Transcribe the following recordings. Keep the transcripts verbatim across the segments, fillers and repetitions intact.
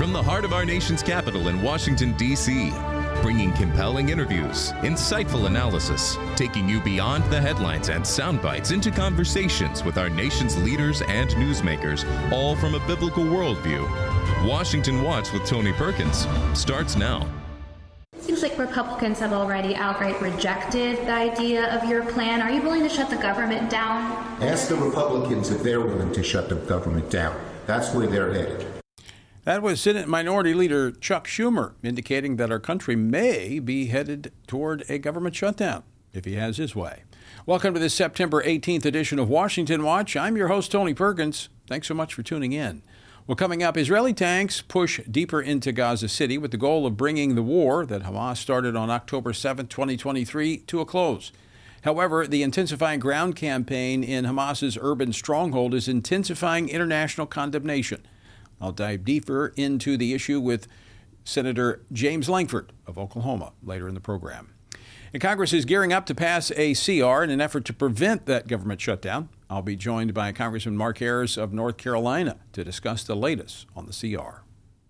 from the heart of our nation's capital in Washington, D C, bringing compelling interviews, insightful analysis, taking you beyond the headlines and sound bites into conversations with our nation's leaders and newsmakers, all from a biblical worldview. Washington Watch with Tony Perkins starts now. Seems like Republicans have already outright rejected the idea of your plan. Are you willing to shut the government down? Ask the Republicans if they're willing to shut the government down. That's where they're headed. That was Senate Minority Leader Chuck Schumer indicating that our country may be headed toward a government shutdown if he has his way. Welcome to this September eighteenth edition of Washington Watch. I'm your host, Tony Perkins. Thanks so much for tuning in. Well, coming up, Israeli tanks push deeper into Gaza City with the goal of bringing the war that Hamas started on October seventh, twenty twenty-three, to a close. However, the intensifying ground campaign in Hamas's urban stronghold is intensifying international condemnation. I'll dive deeper into the issue with Senator James Lankford of Oklahoma later in the program. And Congress is gearing up to pass a C R in an effort to prevent that government shutdown. I'll be joined by Congressman Mark Ayers of North Carolina to discuss the latest on the C R.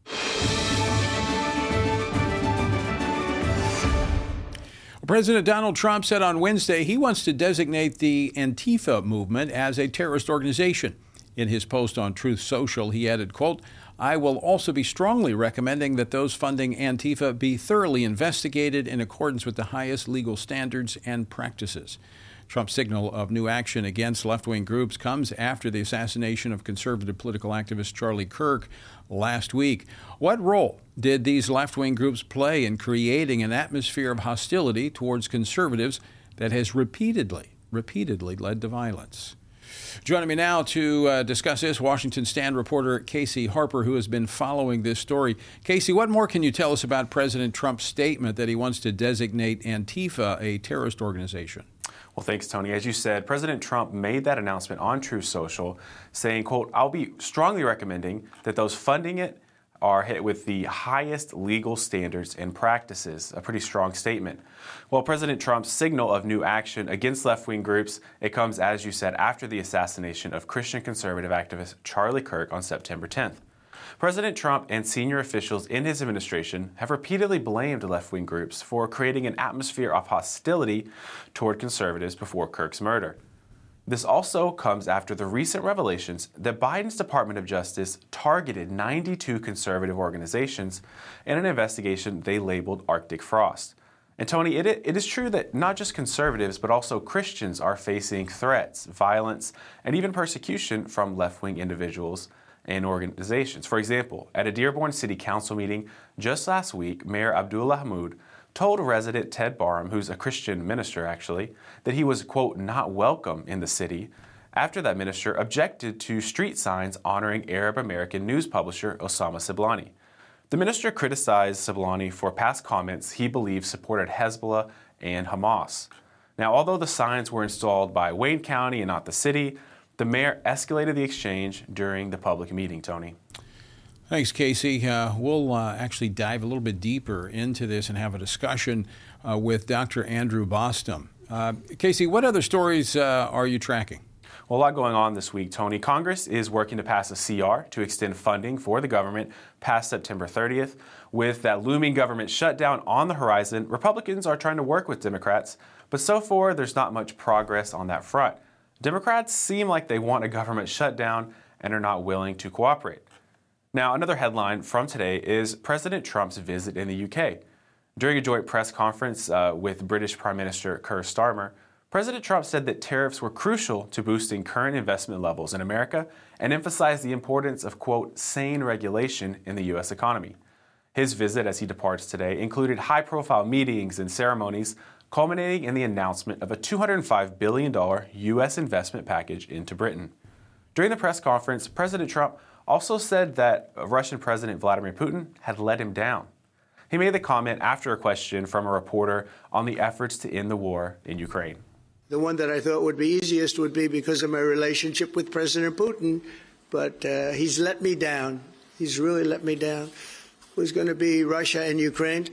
President Donald Trump said on Wednesday he wants to designate the Antifa movement as a terrorist organization. In his post on Truth Social, he added, quote, "I will also be strongly recommending that those funding Antifa be thoroughly investigated in accordance with the highest legal standards and practices." Trump's signal of new action against left-wing groups comes after the assassination of conservative political activist Charlie Kirk last week. What role did these left-wing groups play in creating an atmosphere of hostility towards conservatives that has repeatedly, repeatedly led to violence? Joining me now to uh, discuss this, Washington Stand reporter Casey Harper, who has been following this story. Casey, what more can you tell us about President Trump's statement that he wants to designate Antifa a terrorist organization? Well, thanks, Tony. As you said, President Trump made that announcement on Truth Social, saying, quote, "I'll be strongly recommending that those funding it are hit with the highest legal standards and practices." A pretty strong statement. Well, President Trump's signal of new action against left-wing groups, it comes, as you said, after the assassination of Christian conservative activist Charlie Kirk on September tenth. President Trump and senior officials in his administration have repeatedly blamed left-wing groups for creating an atmosphere of hostility toward conservatives before Kirk's murder. This also comes after the recent revelations that Biden's Department of Justice targeted ninety-two conservative organizations in an investigation they labeled Arctic Frost. And Tony, it, it is true that not just conservatives, but also Christians are facing threats, violence, and even persecution from left-wing individuals and organizations. For example, at a Dearborn City Council meeting just last week, Mayor Abdullah Hammoud told resident Ted Barham, who's a Christian minister actually, that he was, quote, "not welcome in the city," after that minister objected to street signs honoring Arab American news publisher Osama Siblani. The minister criticized Siblani for past comments he believes supported Hezbollah and Hamas. Now, although the signs were installed by Wayne County and not the city, the mayor escalated the exchange during the public meeting, Tony. Thanks, Casey. Uh, we'll uh, actually dive a little bit deeper into this and have a discussion uh, with Doctor Andrew Bostom. Uh, Casey, what other stories uh, are you tracking? Well, a lot going on this week, Tony. Congress is working to pass a C R to extend funding for the government past September thirtieth. With that looming government shutdown on the horizon, Republicans are trying to work with Democrats, but so far there's not much progress on that front. Democrats seem like they want a government shutdown and are not willing to cooperate. Now, another headline from today is President Trump's visit in the U K. During a joint press conference uh, with British Prime Minister Keir Starmer, President Trump said that tariffs were crucial to boosting current investment levels in America and emphasized the importance of, quote, "sane regulation" in the U S economy. His visit as he departs today included high-profile meetings and ceremonies, culminating in the announcement of a two hundred five billion dollars U S investment package into Britain. During the press conference, President Trump also said that Russian President Vladimir Putin had let him down. He made the comment after a question from a reporter on the efforts to end the war in Ukraine. The one that I thought would be easiest would be because of my relationship with President Putin, but uh, he's let me down. He's really let me down. It was going to be Russia and Ukraine,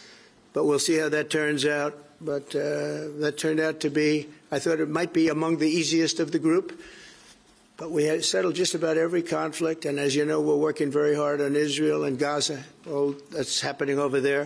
but we'll see how that turns out. But uh, that turned out to be, I thought it might be among the easiest of the group, But we had settled just about every conflict, and as you know, we're working very hard on Israel and Gaza. All that's happening over there,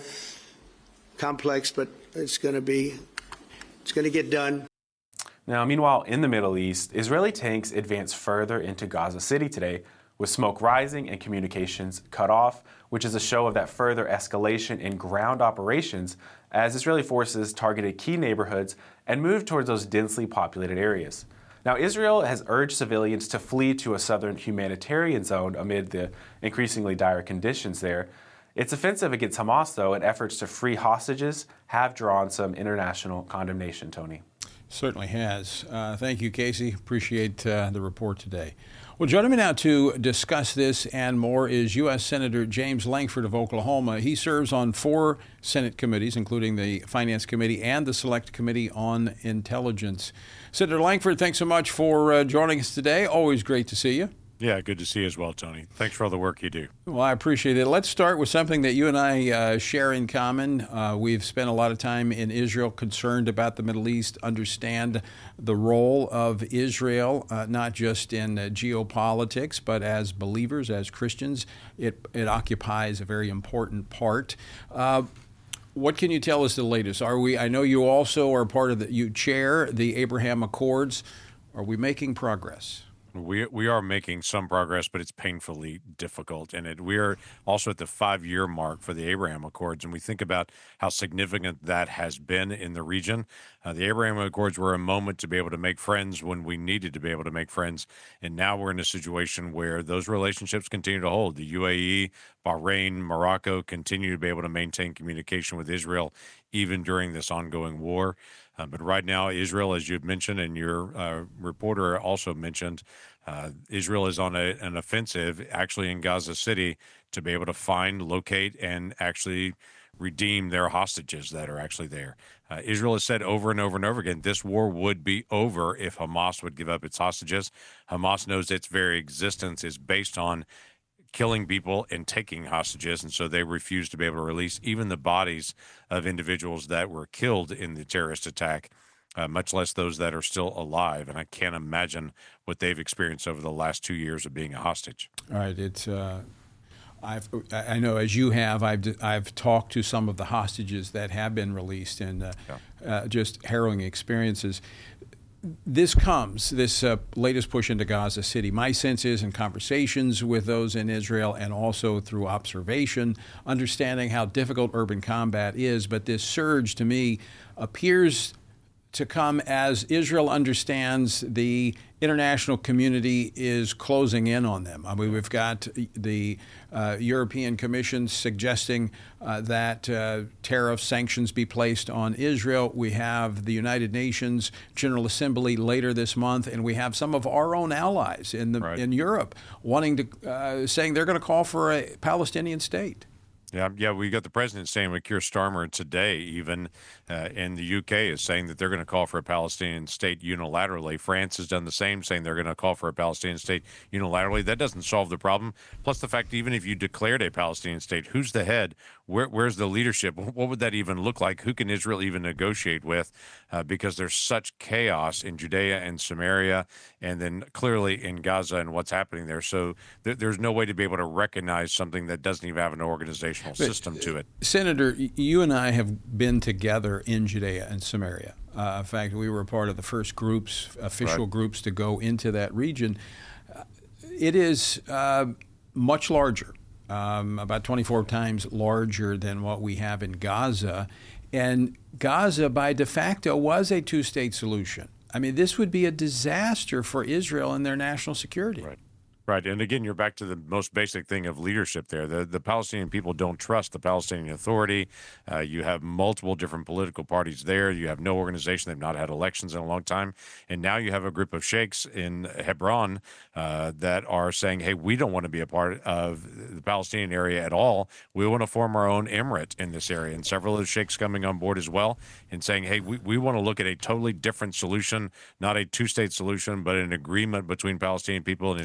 complex, but it's going to be, it's going to get done. Now, meanwhile, in the Middle East, Israeli tanks advanced further into Gaza City today, with smoke rising and communications cut off, which is a show of that further escalation in ground operations as Israeli forces targeted key neighborhoods and moved towards those densely populated areas. Now, Israel has urged civilians to flee to a southern humanitarian zone amid the increasingly dire conditions there. Its offensive against Hamas, though, and efforts to free hostages have drawn some international condemnation, Tony. Certainly has. Uh, thank you, Casey. Appreciate uh, the report today. Well, joining me now to discuss this and more is U S Senator James Lankford of Oklahoma. He serves on four Senate committees, including the Finance Committee and the Select Committee on Intelligence. Senator Lankford, thanks so much for uh, joining us today. Always great to see you. Yeah, good to see you as well, Tony. Thanks for all the work you do. Well, I appreciate it. Let's start with something that you and I uh, share in common. Uh, we've spent a lot of time in Israel, concerned about the Middle East, understand the role of Israel, uh, not just in uh, geopolitics, but as believers, as Christians. It, it occupies a very important part. Uh, What can you tell us the latest? Are we? I know you also are part of the. You chair the Abraham Accords. Are we making progress? We we are making some progress, but it's painfully difficult. And it, we are also at the five-year mark for the Abraham Accords, and we think about how significant that has been in the region. Uh, the Abraham Accords were a moment to be able to make friends when we needed to be able to make friends, and now we're in a situation where those relationships continue to hold. The U A E, Bahrain, Morocco continue to be able to maintain communication with Israel even during this ongoing war. Uh, but right now, Israel, as you've mentioned, and your uh, reporter also mentioned, uh, Israel is on a, an offensive actually in Gaza City to be able to find, locate, and actually redeem their hostages that are actually there. Uh, Israel has said over and over and over again, this war would be over if Hamas would give up its hostages. Hamas knows its very existence is based on killing people and taking hostages, and so they refuse to be able to release even the bodies of individuals that were killed in the terrorist attack, uh, much less those that are still alive. And I can't imagine what they've experienced over the last two years of being a hostage. All right, it's. Uh, I've, I know, as you have, I've I've talked to some of the hostages that have been released, and uh, yeah. uh, just harrowing experiences. This comes, this uh, latest push into Gaza City. My sense is in conversations with those in Israel and also through observation, understanding how difficult urban combat is, but this surge to me appears to come as Israel understands the international community is closing in on them. I mean, we've got the uh, European Commission suggesting uh, that uh, tariff sanctions be placed on Israel. We have the United Nations General Assembly later this month, and we have some of our own allies in the right. in Europe wanting to uh, saying they're going to call for a Palestinian state. Yeah, yeah, we got the president saying with Keir Starmer today, even uh, in the U K, is saying that they're going to call for a Palestinian state unilaterally. France has done the same, saying they're going to call for a Palestinian state unilaterally. That doesn't solve the problem. Plus the fact, even if you declared a Palestinian state, who's the head? Where, where's the leadership? What would that even look like? Who can Israel even negotiate with? Uh, because there's such chaos in Judea and Samaria, and then clearly in Gaza and what's happening there. So th- there's no way to be able to recognize something that doesn't even have an organizational but, system to it. Senator, you and I have been together in Judea and Samaria. Uh, in fact, we were a part of the first groups, official right. groups, to go into that region. Uh, it is uh, much larger. Um, about twenty-four times larger than what we have in Gaza. And Gaza, by de facto, was a two-state solution. I mean, this would be a disaster for Israel and their national security. Right. Right. And again, you're back to the most basic thing of leadership there. The, the Palestinian people don't trust the Palestinian Authority. Uh, you have multiple different political parties there. You have no organization. They've not had elections in a long time. And now you have a group of sheikhs in Hebron uh, that are saying, hey, we don't want to be a part of the Palestinian area at all. We want to form our own emirate in this area. And several of the sheikhs coming on board as well and saying, hey, we, we want to look at a totally different solution, not a two-state solution, but an agreement between Palestinian people and Israelis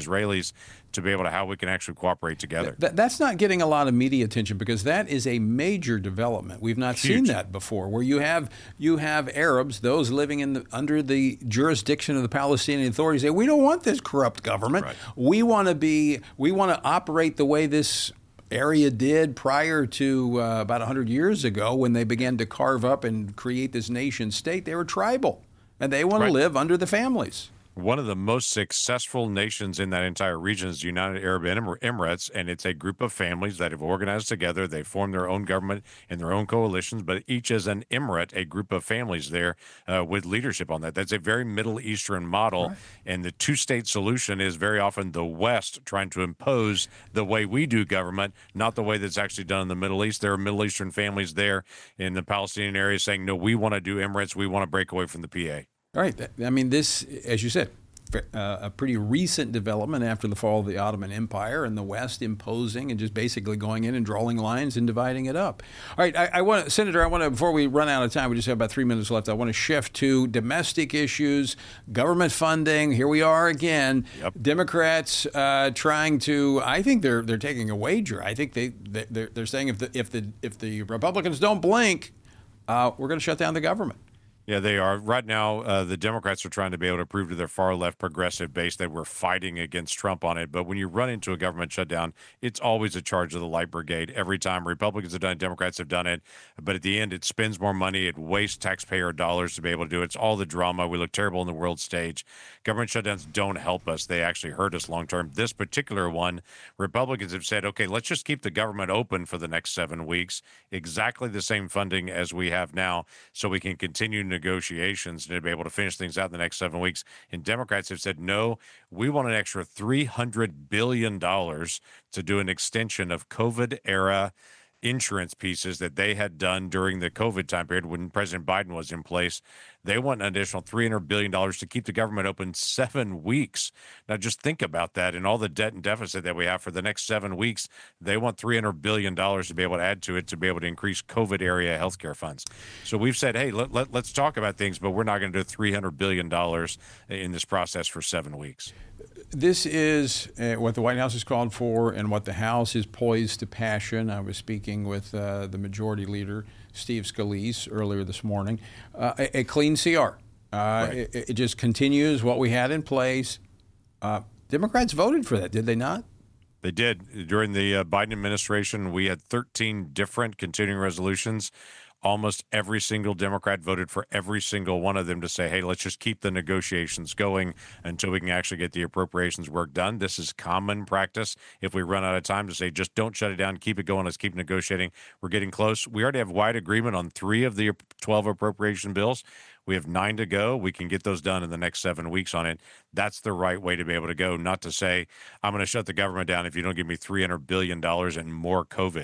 families to be able to how we can actually cooperate together. Th- that's not getting a lot of media attention because that is a major development. We've not Huge. seen that before, where you have you have Arabs, those living in the, under the jurisdiction of the Palestinian authorities, say, we don't want this corrupt government. Right. We want to be, we want to operate the way this area did prior to uh, about one hundred years ago when they began to carve up and create this nation state. They were tribal, and they want Right. to live under the families. One of the most successful nations in that entire region is the United Arab Emir- Emirates, and it's a group of families that have organized together. They form their own government and their own coalitions, but each is an emirate, a group of families there uh, with leadership on that. That's a very Middle Eastern model, right. And the two-state solution is very often the West trying to impose the way we do government, not the way that's actually done in the Middle East. There are Middle Eastern families there in the Palestinian area saying, no, we want to do Emirates. We want to break away from the P A. All right. I mean, this, as you said, uh, a pretty recent development after the fall of the Ottoman Empire and the West imposing and just basically going in and drawing lines and dividing it up. All right. I, I want to, Senator, I want to, before we run out of time, we just have about three minutes left. I want to shift to domestic issues, government funding. Here we are again. Yep. Democrats uh, trying to, I think they're they're taking a wager. I think they, they they're, they're saying if the if the if the Republicans don't blink, uh, we're going to shut down the government. Yeah, they are. Right now, uh, the Democrats are trying to be able to prove to their far-left progressive base that we're fighting against Trump on it. But when you run into a government shutdown, it's always a charge of the light brigade. Every time Republicans have done it, Democrats have done it. But at the end, it spends more money. It wastes taxpayer dollars to be able to do it. It's all the drama. We look terrible on the world stage. Government shutdowns don't help us. They actually hurt us long-term. This particular one, Republicans have said, okay, let's just keep the government open for the next seven weeks, exactly the same funding as we have now, so we can continue negotiations and to be able to finish things out in the next seven weeks. And Democrats have said, no, we want an extra three hundred billion dollars to do an extension of COVID-era insurance pieces that they had done during the COVID time period when President Biden was in place. They want an additional three hundred billion dollars to keep the government open seven weeks. Now, just think about that and all the debt and deficit that we have for the next seven weeks. They want three hundred billion dollars to be able to add to it to be able to increase COVID area healthcare funds. So we've said, hey, let, let, let's talk about things, but we're not going to do three hundred billion dollars in this process for seven weeks. This is uh, what the White House has called for and what the House is poised to passion. I was speaking with uh, the Majority Leader, Steve Scalise, earlier this morning. Uh, a, a clean C R. Uh, right. it, it just continues what we had in place. Uh, Democrats voted for that, did they not? They did. During the uh, Biden administration, we had thirteen different continuing resolutions. Almost every single Democrat voted for every single one of them to say, hey, let's just keep the negotiations going until we can actually get the appropriations work done. This is common practice. If we run out of time, to say, just don't shut it down, keep it going, let's keep negotiating. We're getting close. We already have wide agreement on three of the twelve appropriation bills. We have nine to go. We can get those done in the next seven weeks on it. That's the right way to be able to go, not to say, I'm going to shut the government down if you don't give me three hundred billion dollars and more COVID.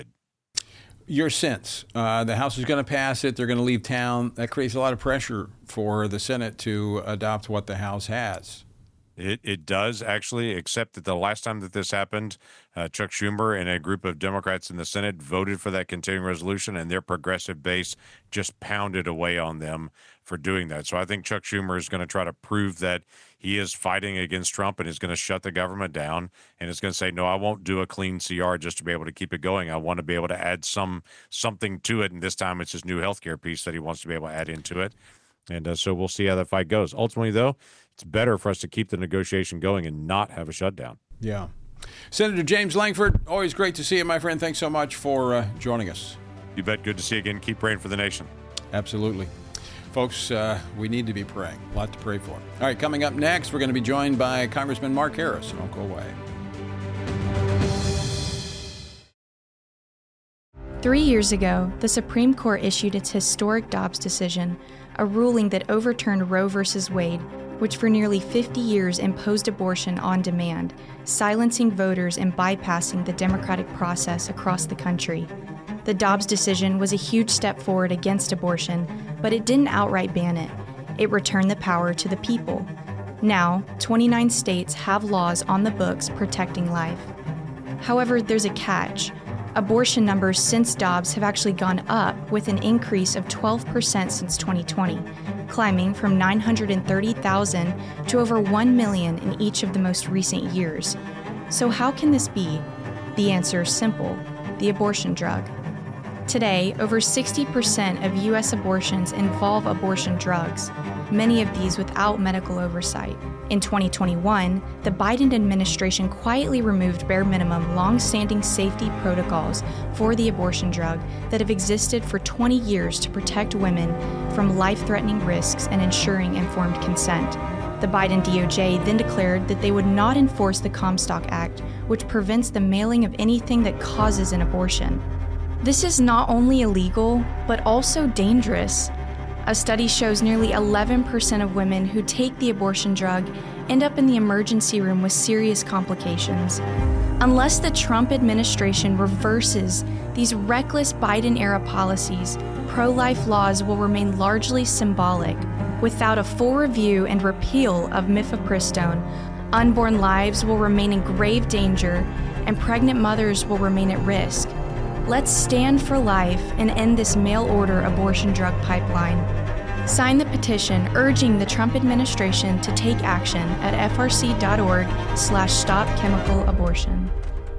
Your sense, uh, the House is going to pass it. They're going to leave town. That creates a lot of pressure for the Senate to adopt what the House has. It it does, actually, except that the last time that this happened, uh, Chuck Schumer and a group of Democrats in the Senate voted for that continuing resolution, and their progressive base just pounded away on them for doing that. So I think Chuck Schumer is going to try to prove that he is fighting against Trump and is going to shut the government down and is going to say, no, I won't do a clean C R just to be able to keep it going. I want to be able to add some something to it, and this time it's his new healthcare piece that he wants to be able to add into it. And uh, so we'll see how that fight goes. Ultimately, though, it's better for us to keep the negotiation going and not have a shutdown. Yeah. Senator James Lankford, always great to see you, my friend. Thanks so much for uh, joining us. You bet. Good to see you again. Keep praying for the nation. Absolutely. Folks, uh, we need to be praying. A lot to pray for. All right, coming up next, we're going to be joined by Congressman Mark Harris. Don't go away. Three years ago, the Supreme Court issued its historic Dobbs decision, a ruling that overturned Roe v. Wade, which for nearly fifty years imposed abortion on demand, silencing voters and bypassing the democratic process across the country. The Dobbs decision was a huge step forward against abortion, but it didn't outright ban it. It returned the power to the people. Now, twenty-nine states have laws on the books protecting life. However, there's a catch. Abortion numbers since Dobbs have actually gone up, with an increase of twelve percent since twenty twenty, climbing from nine hundred thirty thousand to over one million in each of the most recent years. So how can this be? The answer is simple: the abortion drug. Today, over sixty percent of U S abortions involve abortion drugs, many of these without medical oversight. In twenty twenty-one, the Biden administration quietly removed bare minimum long-standing safety protocols for the abortion drug that have existed for twenty years to protect women from life-threatening risks and ensuring informed consent. The Biden D O J then declared that they would not enforce the Comstock Act, which prevents the mailing of anything that causes an abortion. This is not only illegal, but also dangerous. A study shows nearly eleven percent of women who take the abortion drug end up in the emergency room with serious complications. Unless the Trump administration reverses these reckless Biden-era policies, pro-life laws will remain largely symbolic. Without a full review and repeal of mifepristone, unborn lives will remain in grave danger and pregnant mothers will remain at risk. Let's stand for life and end this mail-order abortion drug pipeline. Sign the petition urging the Trump administration to take action at f r c dot org slash stop chemical abortion.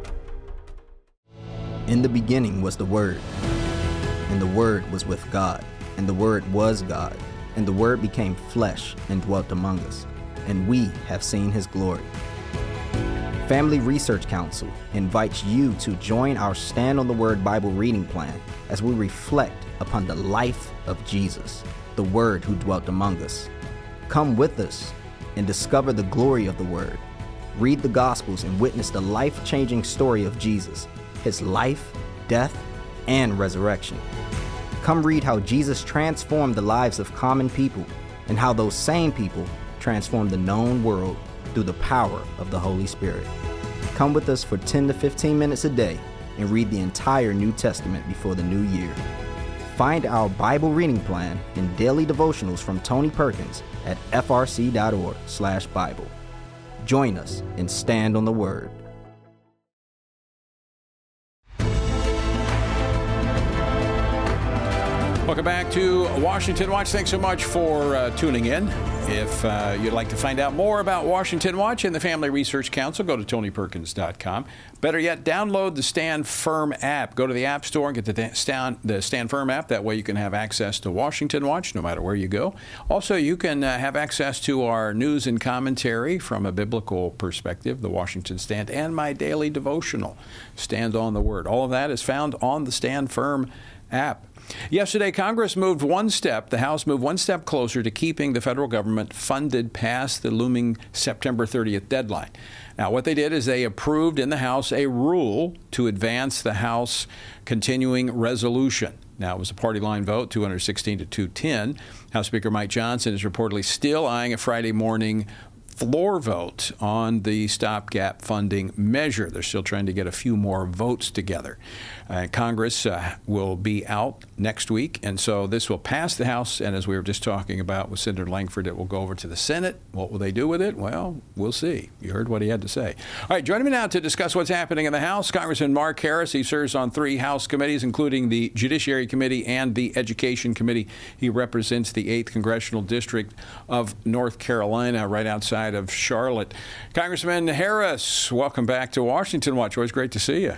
In the beginning was the Word, and the Word was with God, and the Word was God, and the Word became flesh and dwelt among us, and we have seen his glory. Family Research Council invites you to join our Stand on the Word Bible reading plan as we reflect upon the life of Jesus, the Word who dwelt among us. Come with us and discover the glory of the Word. Read the Gospels and witness the life-changing story of Jesus, his life, death, and resurrection. Come read how Jesus transformed the lives of common people and how those same people transformed the known world through the power of the Holy Spirit. Come with us for ten to fifteen minutes a day and read the entire New Testament before the new year. Find our Bible reading plan and daily devotionals from Tony Perkins at f r c dot org slash Bible. Join us and stand on the Word. Welcome back to Washington Watch. Thanks so much for uh, tuning in. If uh, you'd like to find out more about Washington Watch and the Family Research Council, go to tony perkins dot com. Better yet, download the Stand Firm app. Go to the App Store and get the Stand, the Stand Firm app. That way you can have access to Washington Watch no matter where you go. Also, you can uh, have access to our news and commentary from a biblical perspective, the Washington Stand, and my daily devotional, Stand on the Word. All of that is found on the Stand Firm app. Yesterday, Congress moved one step, the House moved one step closer to keeping the federal government funded past the looming September thirtieth deadline. Now, what they did is they approved in the House a rule to advance the House continuing resolution. Now, it was a party line vote, two hundred sixteen to two ten. House Speaker Mike Johnson is reportedly still eyeing a Friday morning floor vote on the stopgap funding measure. They're still trying to get a few more votes together. Uh, Congress uh, will be out next week, and so this will pass the House, and as we were just talking about with Senator Langford, it will go over to the Senate. What will they do with it? Well, we'll see. You heard what he had to say. All right, joining me now to discuss what's happening in the House, Congressman Mark Harris. He serves on three House committees, including the Judiciary Committee and the Education Committee. He represents the eighth Congressional District of North Carolina, right outside of Charlotte. Congressman Harris, welcome back to Washington Watch. Always great to see you.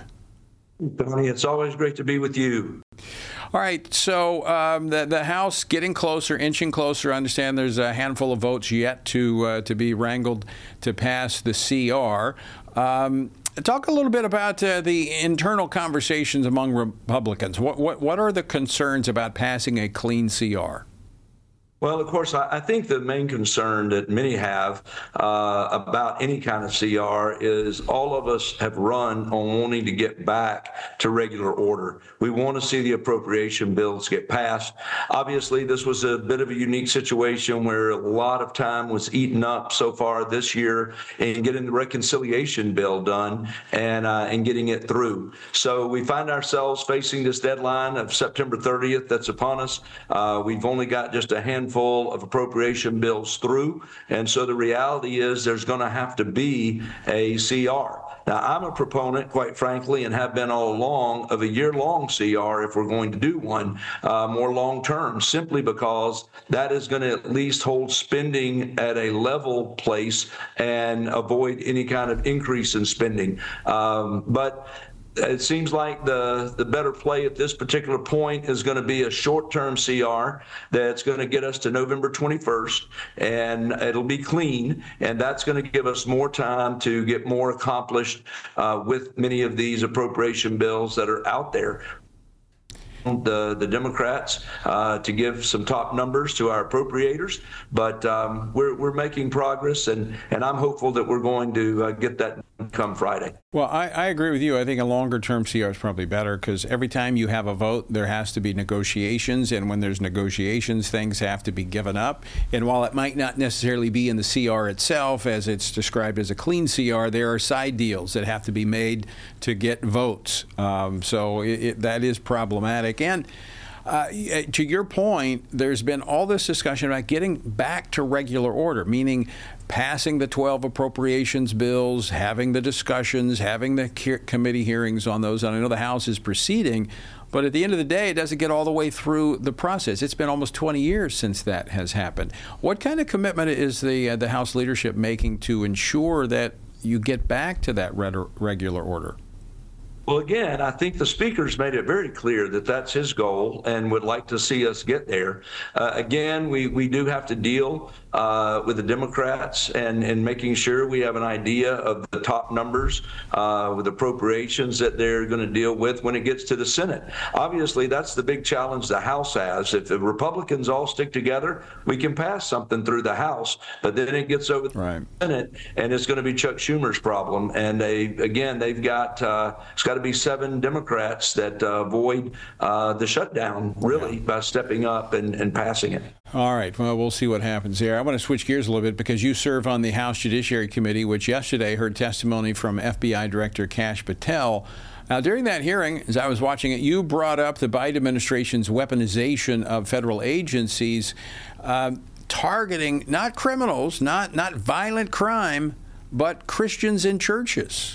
Tony, it's always great to be with you. All right, so um, the, the House getting closer, inching closer. I understand there's a handful of votes yet to uh, to be wrangled to pass the C R. Um, talk a little bit about uh, the internal conversations among Republicans. What, what, what are the concerns about passing a clean C R? Well, of course, I think the main concern that many have uh, about any kind of C R is all of us have run on wanting to get back to regular order. We want to see the appropriation bills get passed. Obviously, this was a bit of a unique situation where a lot of time was eaten up so far this year in getting the reconciliation bill done and uh, and getting it through. So we find ourselves facing this deadline of September thirtieth that's upon us. Uh, we've only got just a handful of appropriation bills through. And so the reality is there's going to have to be a C R. Now, I'm a proponent, quite frankly, and have been all along, of a year-long C R if we're going to do one, uh, more long-term, simply because that is going to at least hold spending at a level place and avoid any kind of increase in spending. Um, but it seems like the, the better play at this particular point is going to be a short-term C R that's going to get us to November twenty-first, and it'll be clean, and that's going to give us more time to get more accomplished uh, with many of these appropriation bills that are out there. The, the Democrats uh, to give some top numbers to our appropriators, but um, we're, we're making progress, and, and I'm hopeful that we're going to uh, get that come Friday. Well, I, I agree with you. I think a longer-term C R is probably better because every time you have a vote, there has to be negotiations, and when there's negotiations, things have to be given up. And while it might not necessarily be in the C R itself, as it's described as a clean C R, there are side deals that have to be made to get votes. Um, so it, it, that is problematic. And uh, to your point, there's been all this discussion about getting back to regular order, meaning passing the twelve appropriations bills, having the discussions, having the committee hearings on those. And I know the House is proceeding, but at the end of the day, it doesn't get all the way through the process. It's been almost twenty years since that has happened. What kind of commitment is the uh, the House leadership making to ensure that you get back to that regular order? Well, again, I think the Speaker's made it very clear that that's his goal and would like to see us get there. Uh, again, we, we do have to deal uh, with the Democrats and, and making sure we have an idea of the top numbers uh, with appropriations that they're going to deal with when it gets to the Senate. Obviously, that's the big challenge the House has. If the Republicans all stick together, we can pass something through the House, but then it gets over the right. Senate, and it's going to be Chuck Schumer's problem. And they, again, they've got, uh, it's got to be seven Democrats that uh, avoid uh, the shutdown, really, by stepping up and, and passing it. All right. Well, we'll see what happens here. I want to switch gears a little bit because you serve on the House Judiciary Committee, which yesterday heard testimony from F B I Director Kash Patel. Now, during that hearing, as I was watching it, you brought up the Biden administration's weaponization of federal agencies, uh, targeting not criminals, not, not violent crime, but Christians in churches.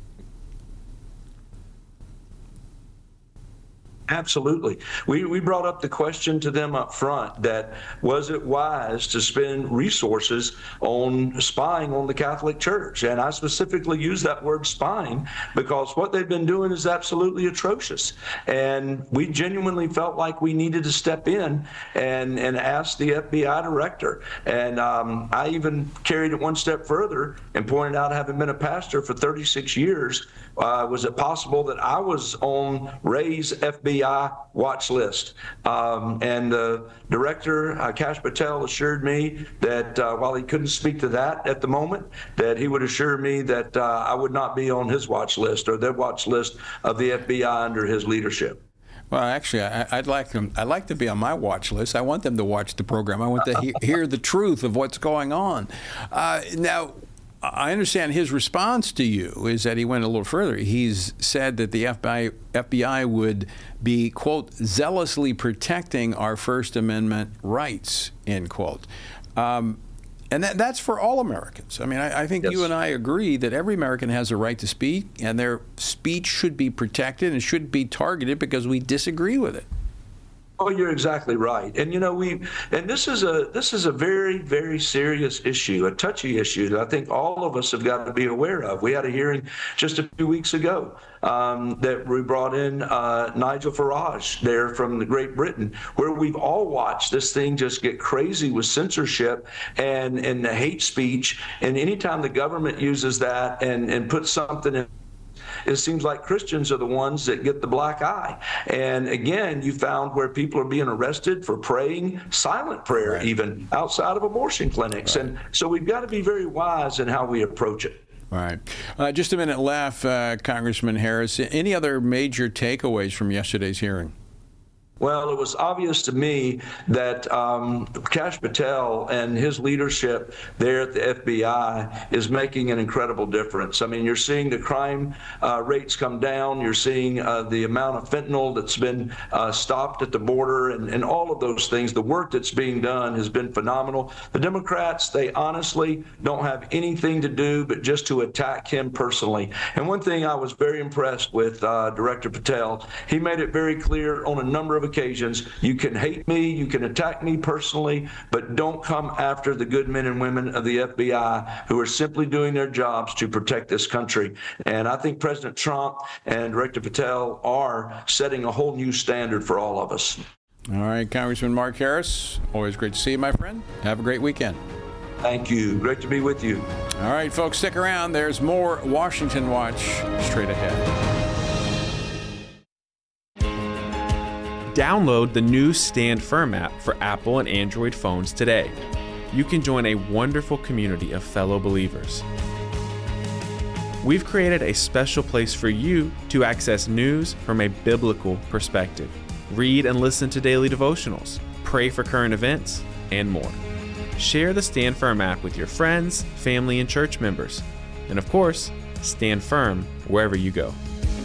Absolutely. We we brought up the question to them up front that was it wise to spend resources on spying on the Catholic Church? And I specifically use that word spying because what they've been doing is absolutely atrocious. And we genuinely felt like we needed to step in and, and ask the F B I director. And um, I even carried it one step further and pointed out, having been a pastor for thirty-six years, uh, was it possible that I was on Ray's F B I watch list? Um, and the director, uh, Kash Patel, assured me that uh, while he couldn't speak to that at the moment, that he would assure me that uh, I would not be on his watch list or the watch list of the F B I under his leadership. Well, actually, I, I'd like them. I'd like to be on my watch list. I want them to watch the program. I want to he- hear the truth of what's going on. Uh, now, I understand his response to you is that he went a little further. He's said that the F B I, F B I would be, quote, zealously protecting our First Amendment rights, end quote. Um, and that, that's for all Americans. I mean, I, I think yes. you and I agree that every American has a right to speak, and their speech should be protected and should be targeted because we disagree with it. Oh, you're exactly right. And, you know, we and this is a this is a very, very serious issue, a touchy issue that I think all of us have got to be aware of. We had a hearing just a few weeks ago um, that we brought in uh, Nigel Farage there from the Great Britain, where we've all watched this thing just get crazy with censorship and, and the hate speech. And anytime the government uses that and, and puts something in, it seems like Christians are the ones that get the black eye. And again, you found where people are being arrested for praying silent prayer, right. even outside of abortion clinics. Right. And so we've got to be very wise in how we approach it. All right. Uh, just a minute left, uh, Congressman Harris. Any other major takeaways from yesterday's hearing? Well, it was obvious to me that um, Kash Patel and his leadership there at the F B I is making an incredible difference. I mean, you're seeing the crime uh, rates come down. You're seeing uh, the amount of fentanyl that's been uh, stopped at the border, and, and all of those things. The work that's being done has been phenomenal. The Democrats, they honestly don't have anything to do but just to attack him personally. And one thing I was very impressed with uh, Director Patel, he made it very clear on a number of occasions, you can hate me, you can attack me personally, but don't come after the good men and women of the F B I who are simply doing their jobs to protect this country. And I think President Trump and Director Patel are setting a whole new standard for all of us. All right, Congressman Mark Harris, always great to see you, my friend. Have a great weekend. Thank you. Great to be with you. All right, folks, stick around. There's more Washington Watch straight ahead. Download the new Stand Firm app for Apple and Android phones today. You can join a wonderful community of fellow believers. We've created a special place for you to access news from a biblical perspective. Read and listen to daily devotionals, pray for current events, and more. Share the Stand Firm app with your friends, family, and church members. And of course, stand firm wherever you go.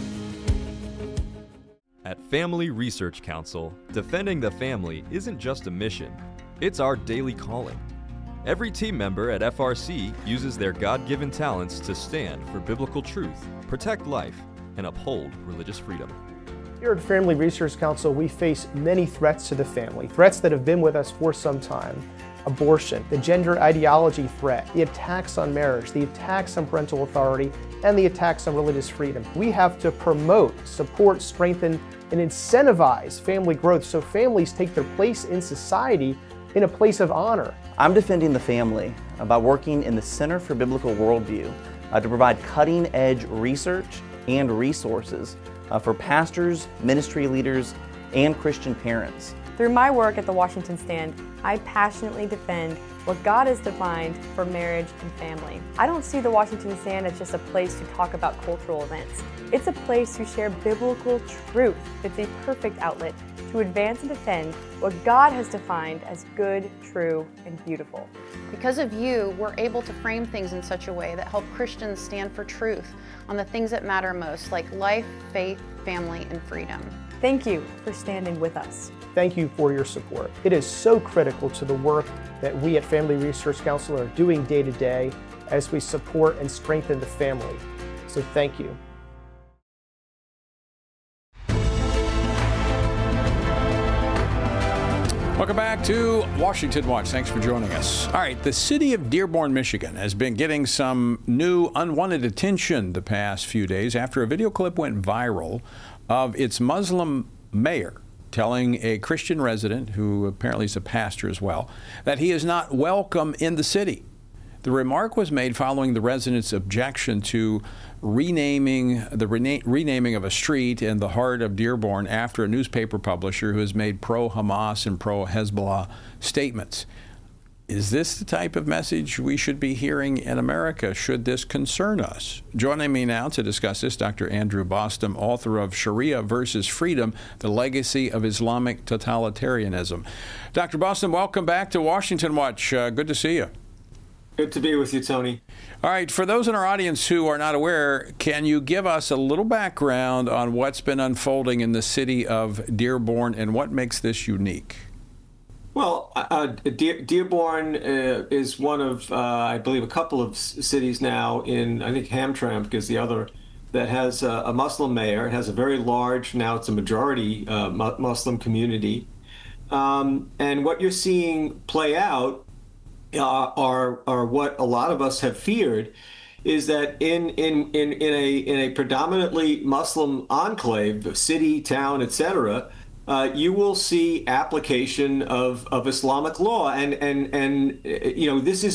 At Family Research Council, defending the family isn't just a mission, it's our daily calling. Every team member at F R C uses their God-given talents to stand for biblical truth, protect life, and uphold religious freedom. Here at Family Research Council, we face many threats to the family, threats that have been with us for some time. Abortion, the gender ideology threat, the attacks on marriage, the attacks on parental authority, and the attacks on religious freedom. We have to promote, support, strengthen, and incentivize family growth so families take their place in society in a place of honor. I'm defending the family by working in the Center for Biblical Worldview uh, to provide cutting-edge research and resources uh, for pastors, ministry leaders, and Christian parents. Through my work at the Washington Stand, I passionately defend what God has defined for marriage and family. I don't see the Washington Stand as just a place to talk about cultural events. It's a place to share biblical truth. It's a perfect outlet to advance and defend what God has defined as good, true, and beautiful. Because of you, we're able to frame things in such a way that help Christians stand for truth on the things that matter most, like life, faith, family, and freedom. Thank you for standing with us. Thank you for your support. It is so critical to the work that we at Family Research Council are doing day to day as we support and strengthen the family. So thank you. Welcome back to Washington Watch. Thanks for joining us. All right, the city of Dearborn, Michigan has been getting some new unwanted attention the past few days after a video clip went viral of its Muslim mayor telling a Christian resident, who apparently is a pastor as well, that he is not welcome in the city. The remark was made following the resident's objection to renaming the rena- renaming of a street in the heart of Dearborn after a newspaper publisher who has made pro-Hamas and pro-Hezbollah statements. Is this the type of message we should be hearing in America? Should this concern us? Joining me now to discuss this, Doctor Andrew Bostom, author of Sharia versus Freedom, The Legacy of Islamic Totalitarianism. Doctor Bostom, welcome back to Washington Watch. Uh, good to see you. Good to be with you, Tony. All right, for those in our audience who are not aware, can you give us a little background on what's been unfolding in the city of Dearborn and what makes this unique? Well, uh, De- Dearborn uh, is one of, uh, I believe, a couple of c- cities now in, I think Hamtramck is the other, that has a, a Muslim mayor. It has a very large, now it's a majority uh, mu- Muslim community. Um, and what you're seeing play out uh, are, are what a lot of us have feared, is that in, in, in, in, a, in a predominantly Muslim enclave, city, town, et cetera, Uh, you will see application of, of Islamic law, and and and you know this isn't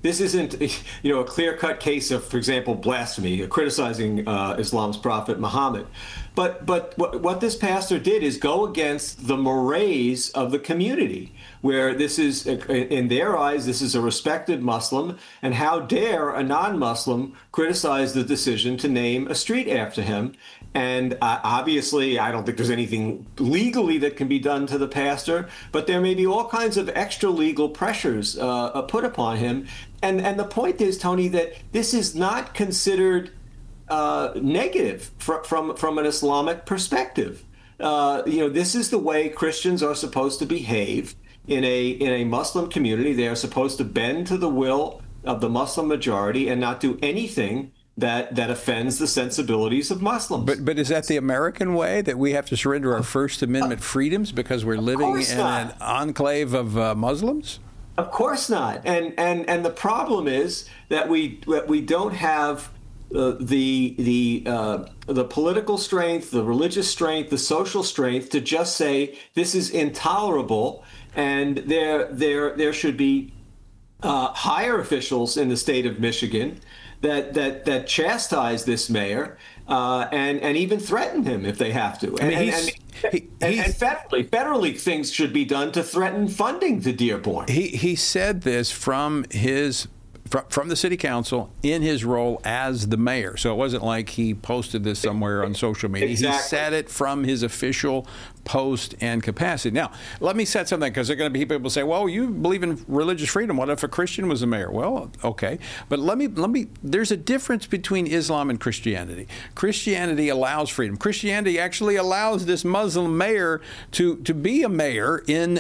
this isn't, you know, a clear-cut case of, for example, blasphemy, criticizing uh, Islam's prophet Muhammad. But but what, what this pastor did is go against the mores of the community, where this is, in their eyes, this is a respected Muslim, and how dare a non-Muslim criticize the decision to name a street after him? And uh, obviously, I don't think there's anything legally that can be done to the pastor, but there may be all kinds of extra legal pressures uh, put upon him. And and the point is, Tony, that this is not considered uh, negative fr- from from an Islamic perspective. Uh, you know, this is the way Christians are supposed to behave in a in a Muslim community. They are supposed to bend to the will of the Muslim majority and not do anything that that offends the sensibilities of Muslims. But but is that the American way, that we have to surrender our First Amendment freedoms because we're living in an enclave of uh, Muslims? Of course not. And and and the problem is that we that we don't have uh, the the uh, the political strength, the religious strength, the social strength to just say this is intolerable, and there there there should be uh, higher officials in the state of Michigan that that that chastise this mayor uh, and and even threaten him if they have to. And, I mean, and, he's, and, he, and, and federally, federally, things should be done to threaten funding to Dearborn. He he said this from his from, from the city council in his role as the mayor. So it wasn't like he posted this somewhere on social media. Exactly. He said it from his official post and capacity. Now, let me set something, because there are going to be people who say, well, you believe in religious freedom. What if a Christian was the mayor? Well, okay. But let me, let me, there's a difference between Islam and Christianity. Christianity allows freedom. Christianity actually allows this Muslim mayor to, to be a mayor in,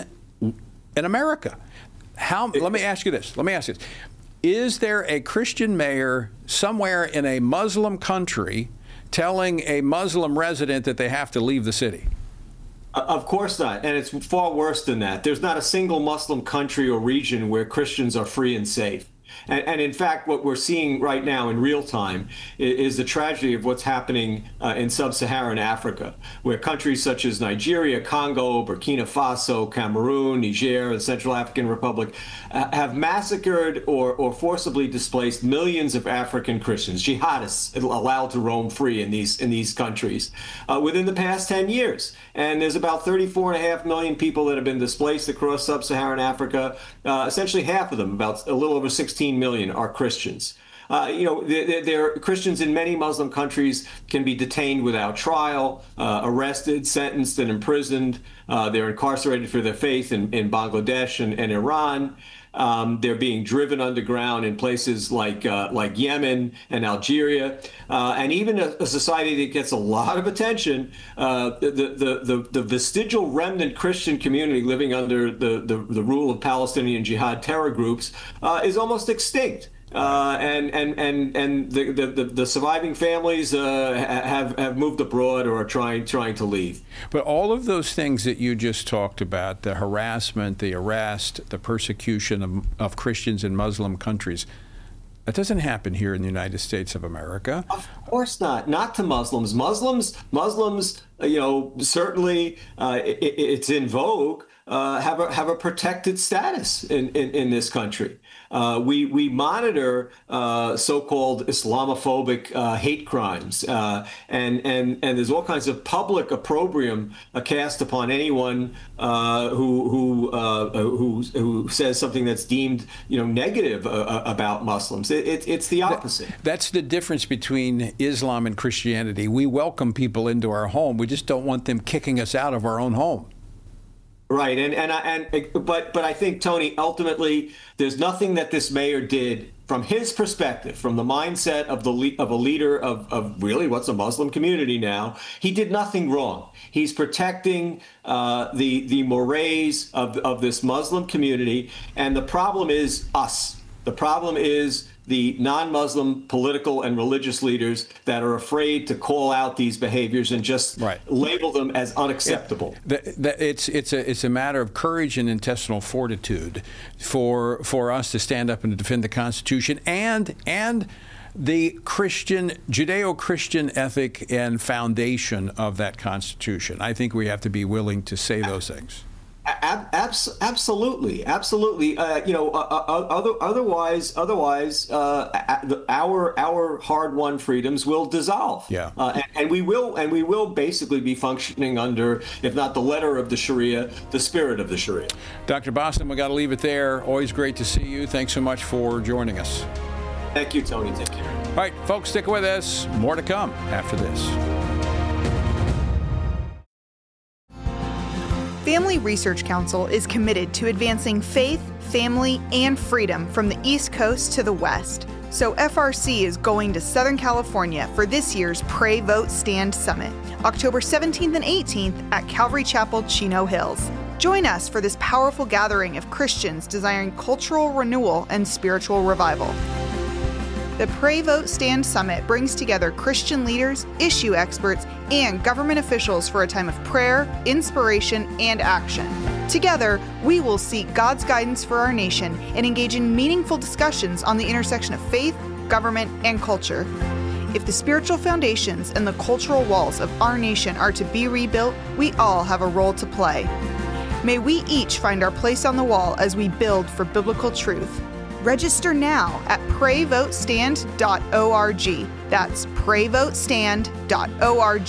in America. How, let me ask you this. Let me ask you this. Is there a Christian mayor somewhere in a Muslim country telling a Muslim resident that they have to leave the city? Of course not. And it's far worse than that. There's not a single Muslim country or region where Christians are free and safe. And, and in fact, what we're seeing right now in real time is, is the tragedy of what's happening uh, in sub-Saharan Africa, where countries such as Nigeria, Congo, Burkina Faso, Cameroon, Niger, the Central African Republic uh, have massacred or, or forcibly displaced millions of African Christians, jihadists allowed to roam free in these in these countries uh, within the past ten years. And there's about thirty-four and a half million people that have been displaced across sub-Saharan Africa. Uh, essentially half of them, about a little over sixteen million, are Christians. Uh, you know, there, there Christians in many Muslim countries can be detained without trial, uh, arrested, sentenced, and imprisoned. Uh, they're incarcerated for their faith in, in Bangladesh and, and Iran. Um, they're being driven underground in places like uh, like Yemen and Algeria, uh, and even a, a society that gets a lot of attention. Uh, the, the the the vestigial remnant Christian community living under the the, the rule of Palestinian jihad terror groups uh, is almost extinct. Uh, and and and and the the, the surviving families uh, have have moved abroad or are trying trying to leave. But all of those things that you just talked about, the harassment, the arrest, the persecution of, of Christians in Muslim countries, that doesn't happen here in the United States of America. Of course not. Not to Muslims. Muslims, Muslims, you know, certainly uh, it, it's in vogue. Uh, have a have a protected status in, in, in this country. Uh, we we monitor uh, so-called Islamophobic uh, hate crimes, uh, and and and there's all kinds of public opprobrium uh, cast upon anyone uh, who who uh, who who says something that's deemed you know negative uh, about Muslims. It, it, it's the opposite. That's the difference between Islam and Christianity. We welcome people into our home. We just don't want them kicking us out of our own home. Right, and and and but but I think, Tony, ultimately, there's nothing that this mayor did from his perspective, from the mindset of the of a leader of of really what's a Muslim community now. He did nothing wrong. He's protecting uh, the the mores of of this Muslim community, and the problem is us. The problem is the non-Muslim political and religious leaders that are afraid to call out these behaviors and just right. label them as unacceptable. It, the, the, it's it's a it's a matter of courage and intestinal fortitude for for us to stand up and to defend the Constitution and and the Christian, Judeo-Christian ethic and foundation of that Constitution. I think we have to be willing to say those things. Ab- abs- absolutely, absolutely. Uh, you know, uh, uh, other, otherwise, otherwise, uh, our our hard-won freedoms will dissolve. Yeah, uh, and, and we will, and we will basically be functioning under, if not the letter of the Sharia, the spirit of the Sharia. Doctor Boston, we got to leave it there. Always great to see you. Thanks so much for joining us. Thank you, Tony. Take care. All right, folks, stick with us. More to come after this. Family Research Council is committed to advancing faith, family, and freedom from the East Coast to the West. So F R C is going to Southern California for this year's Pray, Vote, Stand Summit, October seventeenth and eighteenth at Calvary Chapel, Chino Hills. Join us for this powerful gathering of Christians desiring cultural renewal and spiritual revival. The Pray, Vote, Stand Summit brings together Christian leaders, issue experts, and government officials for a time of prayer, inspiration, and action. Together, we will seek God's guidance for our nation and engage in meaningful discussions on the intersection of faith, government, and culture. If the spiritual foundations and the cultural walls of our nation are to be rebuilt, we all have a role to play. May we each find our place on the wall as we build for biblical truth. Register now at pray vote stand dot org. That's pray vote stand dot org.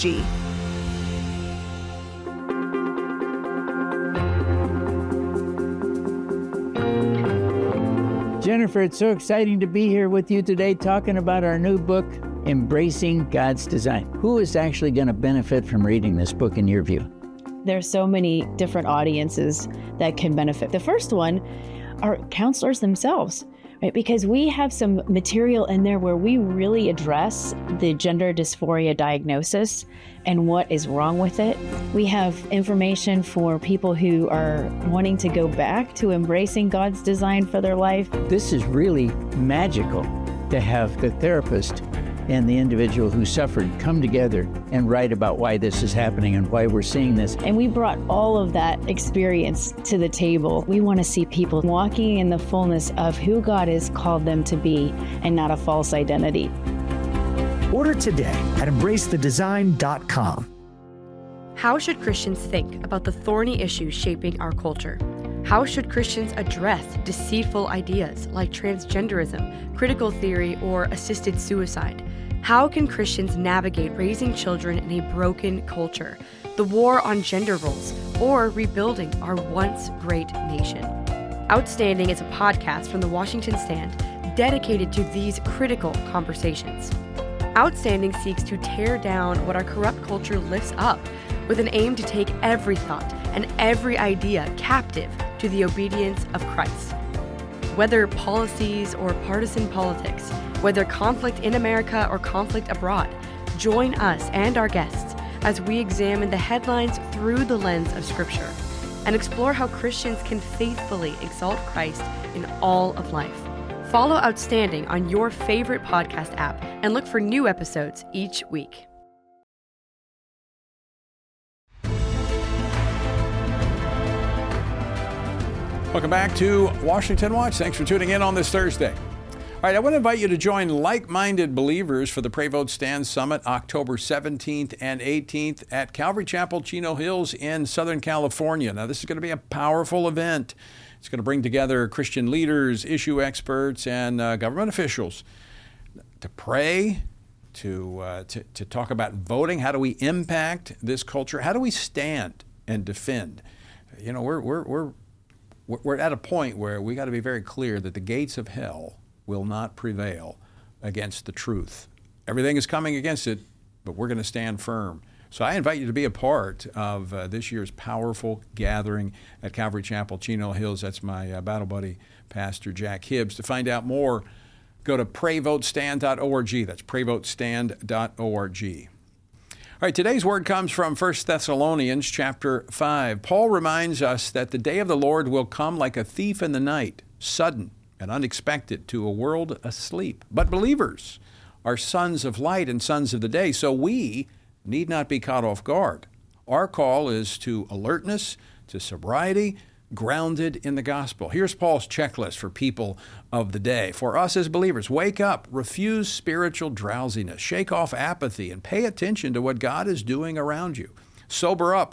Jennifer, it's so exciting to be here with you today talking about our new book, Embracing God's Design. Who is actually going to benefit from reading this book in your view? There's so many different audiences that can benefit. The first one are counselors themselves, right? Because we have some material in there where we really address the gender dysphoria diagnosis and what is wrong with it. We have information for people who are wanting to go back to embracing God's design for their life. This is really magical to have the therapist and the individual who suffered come together and write about why this is happening and why we're seeing this. And we brought all of that experience to the table. We want to see people walking in the fullness of who God has called them to be and not a false identity. Order today at embrace the design dot com. How should Christians think about the thorny issues shaping our culture? How should Christians address deceitful ideas like transgenderism, critical theory, or assisted suicide? How can Christians navigate raising children in a broken culture, the war on gender roles, or rebuilding our once great nation? Outstanding is a podcast from the Washington Stand dedicated to these critical conversations. Outstanding seeks to tear down what our corrupt culture lifts up with an aim to take every thought and every idea captive to the obedience of Christ. Whether policies or partisan politics, whether conflict in America or conflict abroad, join us and our guests as we examine the headlines through the lens of Scripture and explore how Christians can faithfully exalt Christ in all of life. Follow Outstanding on your favorite podcast app and look for new episodes each week. Welcome back to Washington Watch. Thanks for tuning in on this Thursday. All right, I want to invite you to join like-minded believers for the Pray, Vote, Stand Summit, October seventeenth and eighteenth at Calvary Chapel, Chino Hills in Southern California. Now, this is going to be a powerful event. It's going to bring together Christian leaders, issue experts, and uh, government officials to pray, to, uh, to, to talk about voting. How do we impact this culture? How do we stand and defend? You know, we're we're we're we're at a point where we got to be very clear that the gates of hell will not prevail against the truth. Everything is coming against it, but we're going to stand firm. So I invite you to be a part of uh, this year's powerful gathering at Calvary Chapel, Chino Hills. That's my uh, battle buddy, Pastor Jack Hibbs. To find out more, go to pray vote stand dot org. That's pray vote stand dot org. All right, today's word comes from First Thessalonians chapter five. Paul reminds us that the day of the Lord will come like a thief in the night, sudden and unexpected to a world asleep. But believers are sons of light and sons of the day, so we need not be caught off guard. Our call is to alertness, to sobriety, grounded in the gospel. Here's Paul's checklist for people of the day. For us as believers, wake up, refuse spiritual drowsiness, shake off apathy, and pay attention to what God is doing around you. Sober up,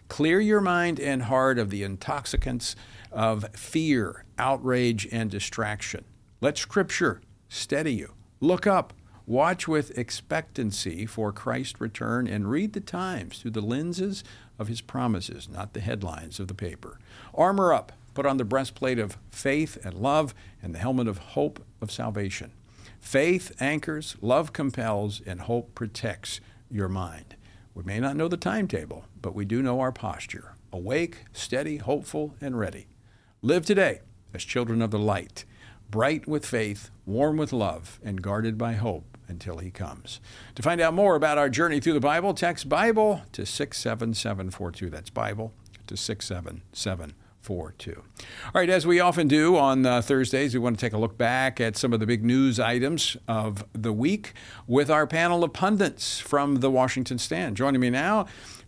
Clear your mind and heart of the intoxicants of fear, outrage, and distraction. Let Scripture steady you. Look up. Watch with expectancy for Christ's return and read the times through the lenses of his promises, not the headlines of the paper. Armor up. Put on the breastplate of faith and love and the helmet of hope of salvation. Faith anchors, love compels, and hope protects your mind. We may not know the timetable, but we do know our posture. Awake, steady, hopeful, and ready. Live today as children of the light, bright with faith, warm with love, and guarded by hope until he comes. To find out more about our journey through the Bible, text Bible to six seven seven four two. That's Bible to six seven seven four two. All right, as we often do on uh, Thursdays, we want to take a look back at some of the big news items of the week with our panel of pundits from the Washington Stand. Joining me now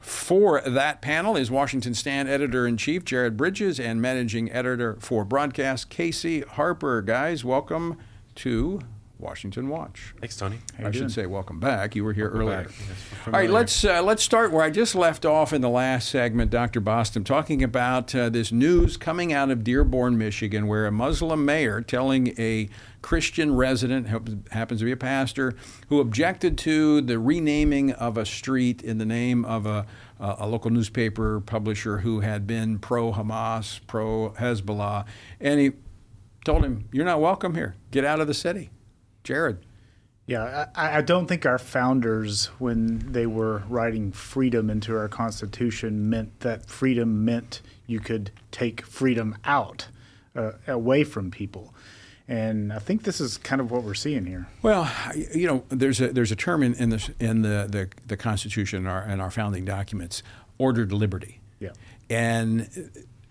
for that panel is Washington Stand Editor-in-Chief Jared Bridges and Managing Editor for Broadcast Casey Harper. Guys, welcome to Washington Watch. Thanks, Tony. I should doing? say welcome back. You were here Welcome earlier. back. Yes, All right, let's uh, let's start where I just left off in the last segment, Doctor Bostom, talking about uh, this news coming out of Dearborn, Michigan, where a Muslim mayor telling a Christian resident, who happens to be a pastor, who objected to the renaming of a street in the name of a, a local newspaper publisher who had been pro-Hamas, pro-Hezbollah, and he told him, "You're not welcome here. Get out of the city." Jared. Yeah, I, I don't think our founders, when they were writing freedom into our Constitution, meant that freedom meant you could take freedom out, uh, away from people. And I think this is kind of what we're seeing here. Well, you know, there's a there's a term in, in the in the, the, the Constitution and our, and our founding documents, ordered liberty. Yeah. And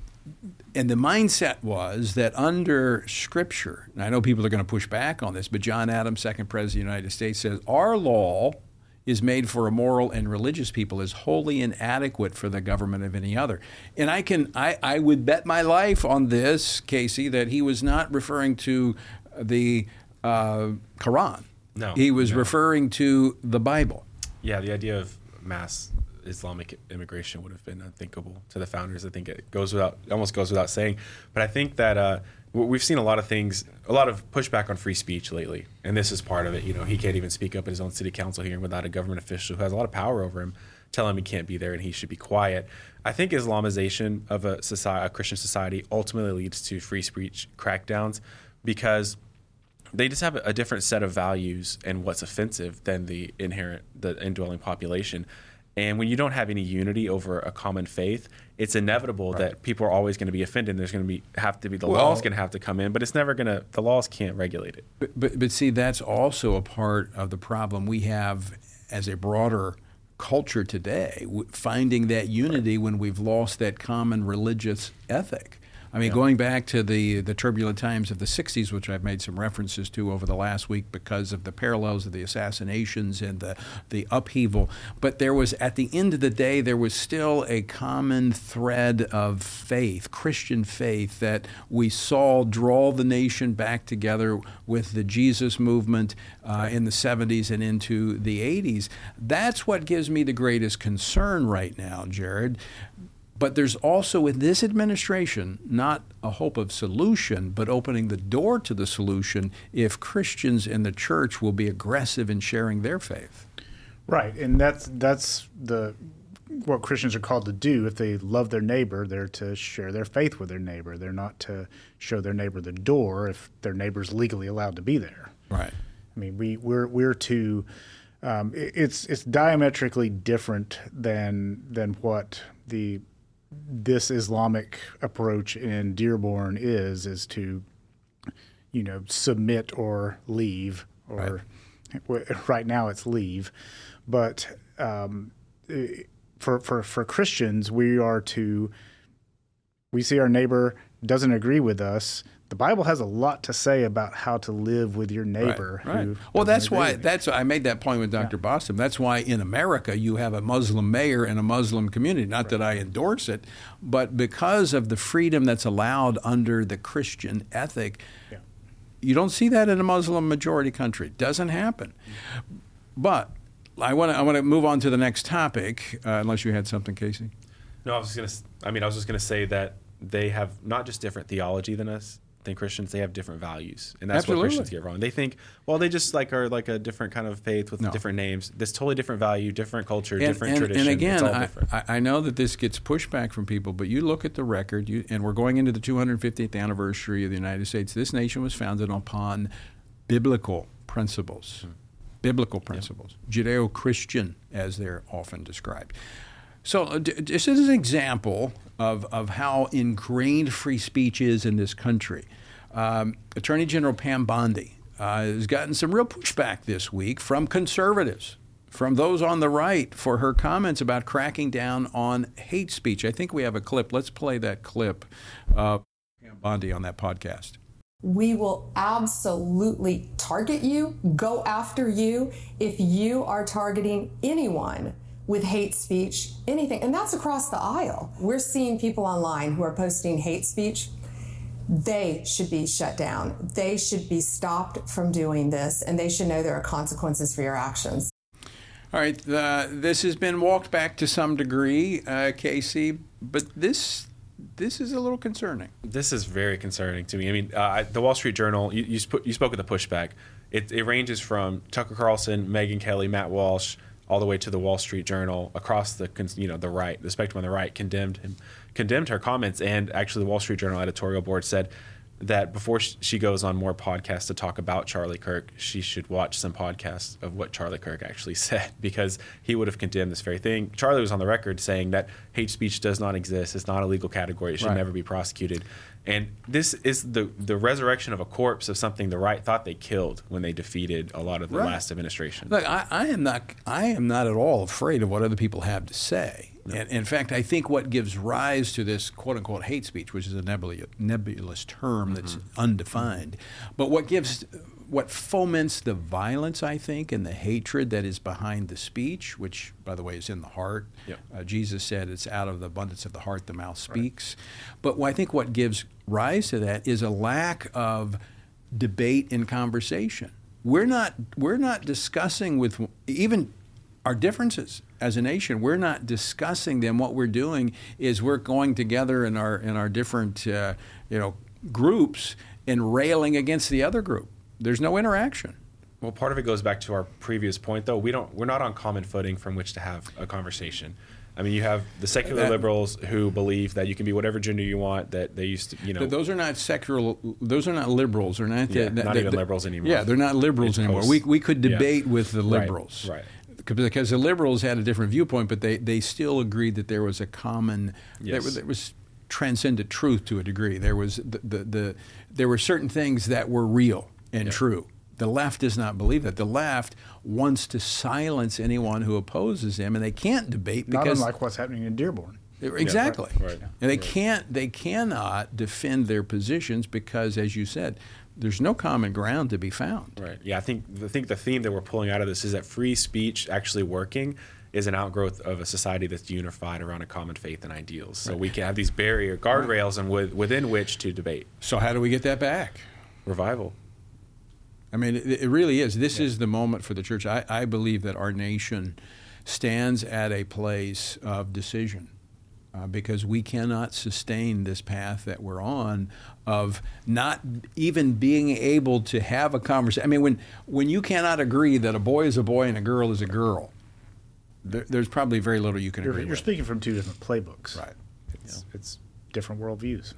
And the mindset was that under Scripture, and I know people are going to push back on this, but John Adams, second President of the United States, says, our law is made for a moral and religious people, is wholly inadequate for the government of any other. And I can, I, I would bet my life on this, Casey, that he was not referring to the uh, Quran. No. He was no. referring to the Bible. Yeah, the idea of mass Islamic immigration would have been unthinkable to the founders. I think it goes without, almost goes without saying. But I think that uh, we've seen a lot of things, a lot of pushback on free speech lately, and this is part of it. You know, he can't even speak up at his own city council hearing without a government official who has a lot of power over him telling him he can't be there and he should be quiet. I think Islamization of a society, a Christian society, ultimately leads to free speech crackdowns because they just have a different set of values and what's offensive than the inherent, the indwelling population. And when you don't have any unity over a common faith, it's inevitable right. that people are always going to be offended. There's going to be have to be the well, law's going to have to come in, but it's never going to. The laws can't regulate it. But, but but see, that's also a part of the problem we have as a broader culture today, finding that unity when we've lost that common religious ethic. I mean, yeah. going back to the, the turbulent times of the sixties, which I've made some references to over the last week because of the parallels of the assassinations and the, the upheaval. But there was, at the end of the day, there was still a common thread of faith, Christian faith, that we saw draw the nation back together with the Jesus movement uh, in the seventies and into the eighties. That's what gives me the greatest concern right now, Jared. But there's also in this administration not a hope of solution, but opening the door to the solution if Christians in the church will be aggressive in sharing their faith. Right, and that's that's the what Christians are called to do. If they love their neighbor, they're to share their faith with their neighbor. They're not to show their neighbor the door if their neighbor's legally allowed to be there. Right. I mean, we we're we're to um, it's it's diametrically different than than what the this Islamic approach in Dearborn is, is to, you know, submit or leave, or right, right now it's leave. But um, for, for, for Christians, we are to, we see our neighbor doesn't agree with us. The Bible has a lot to say about how to live with your neighbor. Right, right. Who well, that's why that's I made that point with Doctor Yeah. Bostom. That's why in America you have a Muslim mayor and a Muslim community. Not right. that I endorse it, but because of the freedom that's allowed under the Christian ethic, yeah. you don't see that in a Muslim majority country. It doesn't happen. But I want to I want to move on to the next topic, uh, unless you had something, Casey. No, I was just going to. I mean, I was just going to say that they have not just different theology than us, than Christians. They have different values, and that's Absolutely. what Christians get wrong. They think, well, they just like are like a different kind of faith with No. different names. This totally different value, different culture, And, different and, tradition. and again, it's all I, different. I, I know that this gets pushback from people, but you look at the record, you, and we're going into the two hundred fiftieth anniversary of the United States. This nation was founded upon biblical principles, Hmm. biblical principles, Judeo-Christian, as they're often described. So uh, d- this is an example of, of how ingrained free speech is in this country. Um, Attorney General Pam Bondi uh, has gotten some real pushback this week from conservatives, from those on the right, for her comments about cracking down on hate speech. I think we have a clip. Let's play that clip of Pam Bondi on that podcast. We will absolutely target you, go after you if you are targeting anyone with hate speech, anything. And that's across the aisle. We're seeing people online who are posting hate speech. They should be shut down. They should be stopped from doing this, and they should know there are consequences for your actions. All right, uh, this has been walked back to some degree, uh, Casey, but this this is a little concerning. This is very concerning to me. I mean, uh, the Wall Street Journal, you, you, sp- you spoke of the pushback. It, it ranges from Tucker Carlson, Megyn Kelly, Matt Walsh, all the way to the Wall Street Journal, across the you know the right, the spectrum on the right, condemned him, condemned her comments, and actually the Wall Street Journal editorial board said that before she goes on more podcasts to talk about Charlie Kirk, she should watch some podcasts of what Charlie Kirk actually said, because he would have condemned this very thing. Charlie was on the record saying that hate speech does not exist, it's not a legal category, it should Right. never be prosecuted. And this is the the resurrection of a corpse of something the right thought they killed when they defeated a lot of the Right. last administration. Look, I, I am not. I am not at all afraid of what other people have to say. No. And in fact, I think what gives rise to this "quote unquote" hate speech, which is a nebulous, nebulous term that's mm-hmm. undefined, but what gives, what foments the violence, I think, and the hatred that is behind the speech, which, by the way, is in the heart. Yep. Uh, Jesus said, "It's out of the abundance of the heart the mouth speaks." Right. But I think what gives rise to that is a lack of debate and conversation. We're not we're not discussing with even our differences as a nation. We're not discussing them. What we're doing is we're going together in our in our different uh, you know groups and railing against the other group. There's no interaction. Well, part of it goes back to our previous point, though. We don't we're not on common footing from which to have a conversation. I mean, you have the secular that, liberals who believe that you can be whatever gender you want. That they used to, you know, those are not secular. Those are not liberals. They're not. Yeah, the, not the, even the, liberals anymore. Yeah, they're not liberals it's anymore. Post, we we could debate yeah. with the liberals, right? right. Because the liberals had a different viewpoint, but they, they still agreed that there was a common. Yes. There, there was transcendent truth to a degree. There was the, the, the there were certain things that were real and yeah. true. The left does not believe that. The left wants to silence anyone who opposes them, and they can't debate because not unlike what's happening in Dearborn. Exactly, yeah, right, right. and they right. can't. They cannot defend their positions because, as you said, there's no common ground to be found. Right. Yeah. I think I think the theme that we're pulling out of this is that free speech actually working is an outgrowth of a society that's unified around a common faith and ideals. So right. we can have these barrier guardrails and with, within which to debate. So how do we get that back? Revival. I mean, it, it really is. This yeah. is the moment for the church. I, I believe that our nation stands at a place of decision uh, because we cannot sustain this path that we're on of not even being able to have a conversation. I mean, when, when you cannot agree that a boy is a boy and a girl is a girl, there, there's probably very little you can you're, agree You're with. speaking from two different playbooks. Right. It's, yeah. it's different worldviews.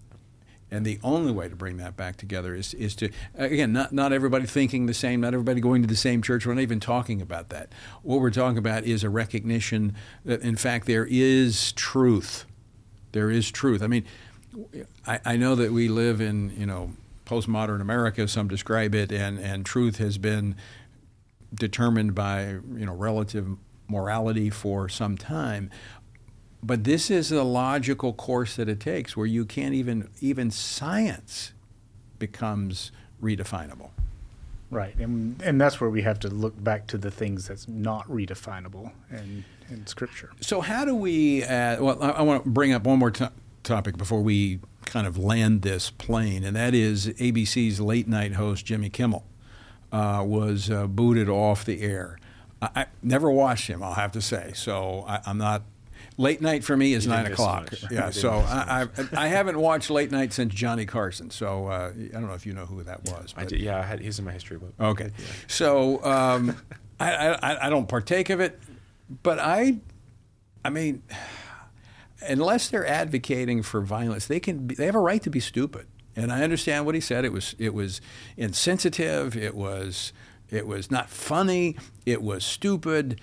And the only way to bring that back together is is to, again, not, not everybody thinking the same, not everybody going to the same church. We're not even talking about that. What we're talking about is a recognition that, in fact, there is truth. There is truth. I mean, I, I know that we live in, you know, postmodern America, some describe it, and, and truth has been determined by, you know, relative morality for some time. But this is a logical course that it takes where you can't even, even science becomes redefinable. Right, and and that's where we have to look back to the things that's not redefinable in, in Scripture. So how do we, uh, well, I, I want to bring up one more to- topic before we kind of land this plane, and that is A B C's late night host Jimmy Kimmel uh, was uh, booted off the air. I, I never watched him, I'll have to say, so I, I'm not... Late night for me is You didn't nine miss o'clock. much. You Yeah, didn't so miss I, I I haven't watched late night since Johnny Carson. So uh, I don't know if you know who that was. I but- did, yeah, I had, he's in my history book. Okay, so um, I, I I don't partake of it, but I, I mean, unless they're advocating for violence, they can be, they have a right to be stupid. And I understand what he said. It was it was insensitive. It was it was not funny. It was stupid.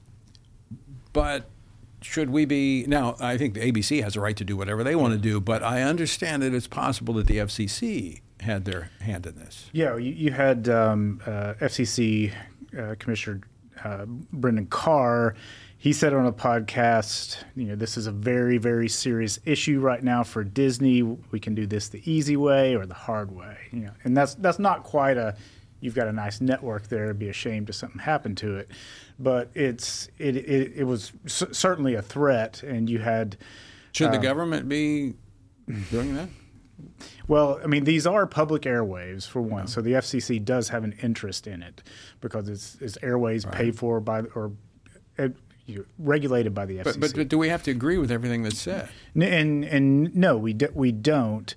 But should we be now? I think the A B C has a right to do whatever they want to do. But I understand that it's possible that the F C C had their hand in this. Yeah, you, you had um, uh, F C C uh, Commissioner uh, Brendan Carr. He said on a podcast, you know, this is a very, very serious issue right now for Disney. We can do this the easy way or the hard way, you know, and that's that's not quite a. You've got a nice network there. It'd be a shame if something happened to it, but it's it it, it was c- certainly a threat, and you had. Should the um, government be doing that? Well, I mean, these are public airwaves for one, so the F C C does have an interest in it because it's it's airways Right. paid for by or uh, you know, regulated by the F C C. But, but but do we have to agree with everything that's said? N- And and no, we do, we don't.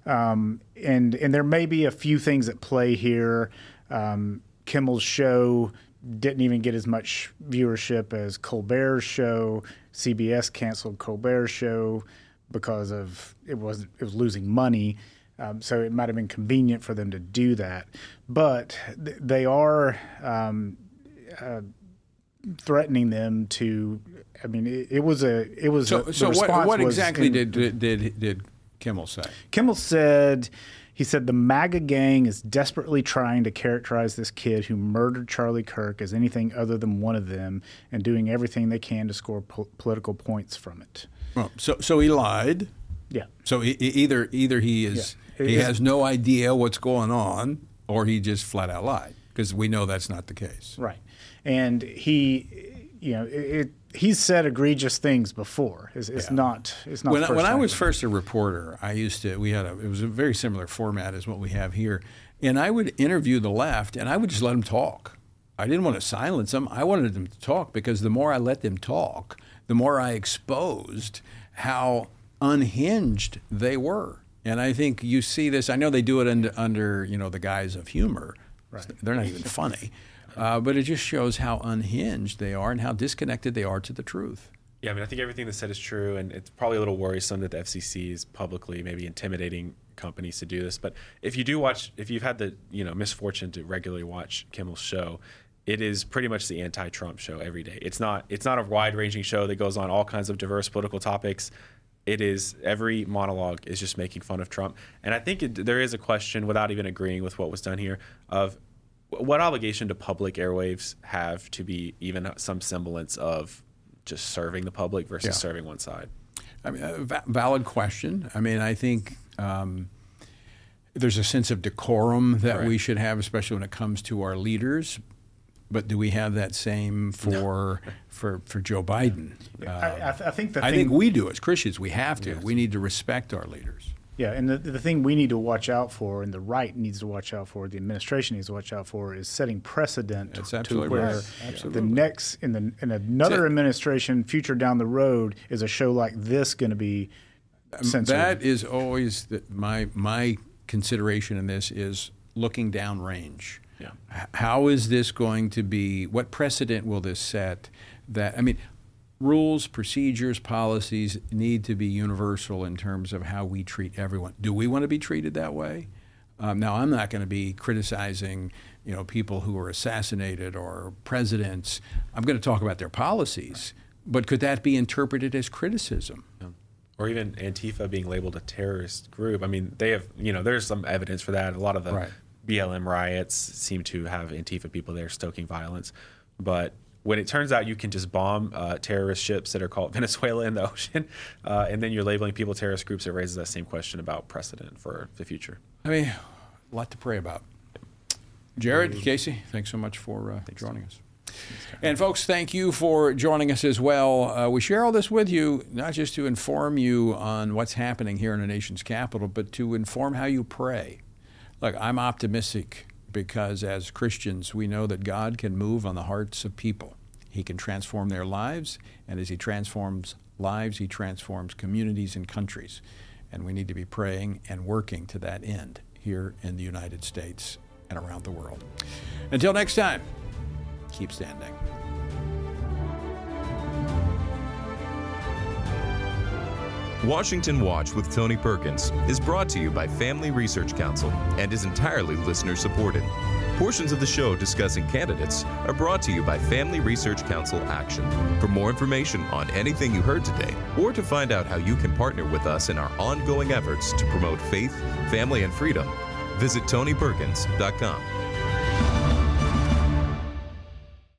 Um, and and there may be a few things at play here. Um, Kimmel's show didn't even get as much viewership as Colbert's show. C B S canceled Colbert's show because of it was it was losing money. Um, so it might have been convenient for them to do that, but th- they are um, uh, threatening them to. I mean, it, it was a it was So a, the so what response what was exactly in- did, did did did Kimmel say? Kimmel said, he said, the MAGA gang is desperately trying to characterize this kid who murdered Charlie Kirk as anything other than one of them and doing everything they can to score po- political points from it. Well, so so he lied. Yeah. So he, he- either either he is Yeah. he It's- has no idea what's going on, or he just flat out lied, because we know that's not the case. Right. And he, you know, it, it, he's said egregious things before. It's, it's Yeah. not, it's not When, first when I time. was first a reporter, I used to, we had a, it was a very similar format as what we have here. And I would interview the left, and I would just let them talk. I didn't want to silence them. I wanted them to talk, because the more I let them talk, the more I exposed how unhinged they were. And I think you see this, I know they do it under, under you know, the guise of humor. Right. They're not even funny. Uh, but it just shows how unhinged they are and how disconnected they are to the truth. Yeah, I mean, I think everything that's said is true, and it's probably a little worrisome that the F C C is publicly maybe intimidating companies to do this. But if you do watch, if you've had the you know misfortune to regularly watch Kimmel's show, it is pretty much the anti-Trump show every day. It's not it's not a wide-ranging show that goes on all kinds of diverse political topics. It is every monologue is just making fun of Trump, and I think it, there is a question, without even agreeing with what was done here, of what obligation do public airwaves have to be even some semblance of just serving the public versus Yeah. serving one side? I mean, a va- valid question. I mean, I think um, there's a sense of decorum that Right. we should have, especially when it comes to our leaders. But do we have that same for for, for Joe Biden? I, I, th- I think the I thing, think we do as Christians. We have to. Yes. We need to respect our leaders. Yeah, and the, the thing we need to watch out for, and the right needs to watch out for, the administration needs to watch out for, is setting precedent That's to absolutely where right. Absolutely. the next in the in another So- administration, future down the road, is a show like this going to be censored? That is always the, my my consideration in this is looking downrange. Yeah. H- How is this going to be? What precedent will this set? That I mean, rules, procedures, policies need to be universal in terms of how we treat everyone. Do we want to be treated that way? Um, now, I'm not going to be criticizing, you know, people who were assassinated or presidents. I'm going to talk about their policies. But could that be interpreted as criticism? Or even Antifa being labeled a terrorist group. I mean, they have, you know, there's some evidence for that. A lot of the Right. B L M riots seem to have Antifa people there stoking violence. But when it turns out you can just bomb uh, terrorist ships that are called Venezuela in the ocean, uh, and then you're labeling people terrorist groups, it raises that same question about precedent for the future. I mean, a lot to pray about. Jared, Casey, thanks so much for uh, joining us. And folks, thank you for joining us as well. Uh, we share all this with you, not just to inform you on what's happening here in the nation's capital, but to inform how you pray. Look, I'm optimistic because as Christians, we know that God can move on the hearts of people. He can transform their lives, and as He transforms lives. He transforms communities and countries. And we need to be praying and working to that end here in the United States and around the world. Until next time, keep standing. Washington Watch with Tony Perkins is brought to you by Family Research Council and is entirely listener-supported. Portions of the show discussing candidates are brought to you by Family Research Council Action. For more information on anything you heard today, or to find out how you can partner with us in our ongoing efforts to promote faith, family, and freedom, visit tony perkins dot com.